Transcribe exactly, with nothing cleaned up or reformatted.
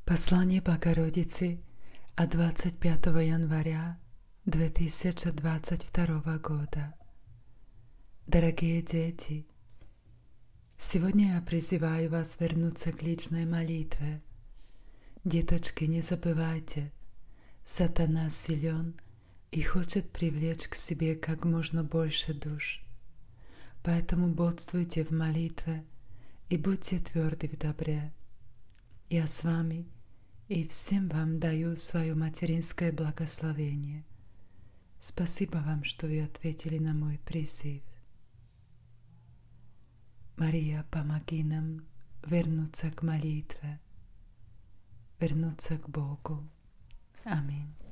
Послание Богородицы от двадцать пятого января две тысячи двадцать второго года. Дорогие дети, сегодня я призываю вас вернуться к личной молитве. Деточки, не забывайте, сатана силен и хочет привлечь к себе как можно больше душ. Поэтому бодствуйте в молитве и будьте тверды в добре. Я с вами и всем вам даю свое материнское благословение. Спасибо вам, что вы ответили на мой призыв. Мария, помоги нам вернуться к молитве, вернуться к Богу. Аминь.